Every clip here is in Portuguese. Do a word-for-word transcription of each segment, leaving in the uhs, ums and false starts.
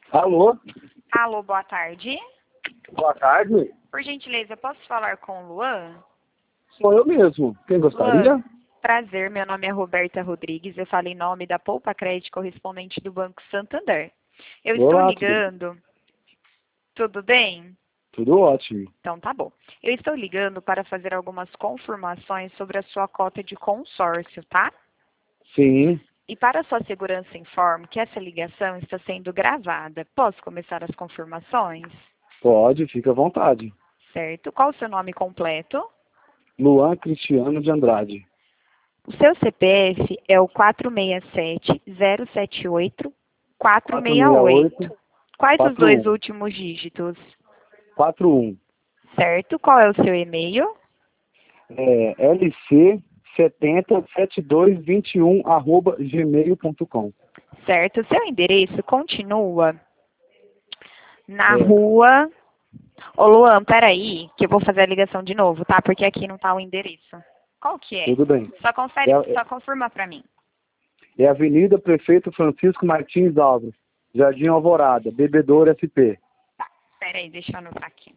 Alô? Alô, boa tarde. Boa tarde. Por gentileza, posso falar com o Luan? Sou eu mesmo. Quem gostaria? Luan, prazer, meu nome é Roberta Rodrigues, eu falo em nome da Poupa Crédito correspondente do Banco Santander. Eu estou Olá, tudo, ligando... Tudo bem? tudo ótimo. Então tá bom. Eu estou ligando para fazer algumas confirmações sobre a sua cota de consórcio, tá? Sim, E para sua segurança, informo que essa ligação está sendo gravada. Posso começar as confirmações? pode, fica à vontade. Certo. Qual o seu nome completo? Luan Cristiano de Andrade. O seu C P F é o quatro seis sete, zero sete oito, quatro seis oito. Quais os dois quatro um. últimos dígitos? quatro um. Certo. Qual é o seu e-mail? É L C setenta setenta e dois vinte e um arroba gmail ponto com. Certo. O seu endereço continua na É, rua... Ô, Luan, peraí, que eu vou fazer a ligação de novo, tá? Porque aqui não tá o endereço. Qual que é? tudo bem. Só É, confere, só confirma pra mim. é Avenida Prefeito Francisco Martins Alves, Jardim Alvorada, Bebedouro S P. Tá, peraí, deixa eu anotar aqui.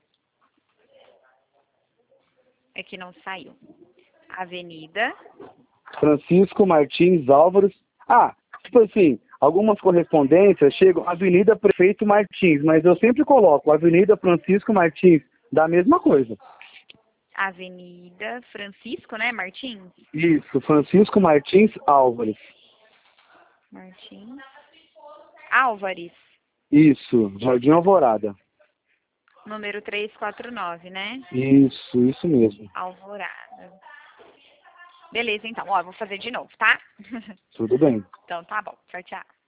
É que não saiu. Avenida. Francisco Martins Álvares. Ah, tipo assim, algumas correspondências chegam Avenida Prefeito Martins, mas eu sempre coloco Avenida Francisco Martins, da mesma coisa. Avenida Francisco, né, Martins? Isso, Francisco Martins Álvares. Martins. Álvares. Isso, Jardim Alvorada. Número trezentos e quarenta e nove, né? Isso, isso mesmo. Alvorada. Beleza, então. Ó, eu vou fazer de novo, tá? Tudo bem. Então tá bom. Tchau, tchau.